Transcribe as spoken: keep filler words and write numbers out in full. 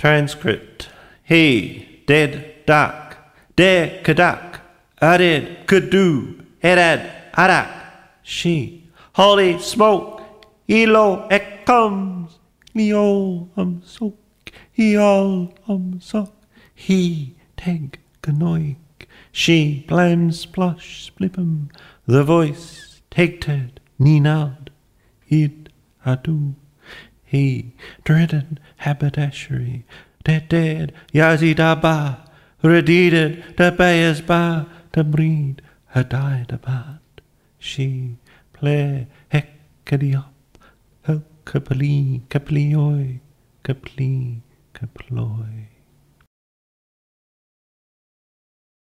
Transcript. He, dead, dark, de, kadak, arid, kudu, edad, adak, she, holy smoke, elo, ek comes, leo, um, sok, eol, um, sok, he, teg, ganoik, she, blam, splosh, splippum, the voice, tegted, ninad, id, adu, he, dreaded haberdashery, dead dead, yazidaba, redided, the bayas ba, the breed, her died about, she, play, hekadiop, her kapali, kaplioi, kapli, kaploy.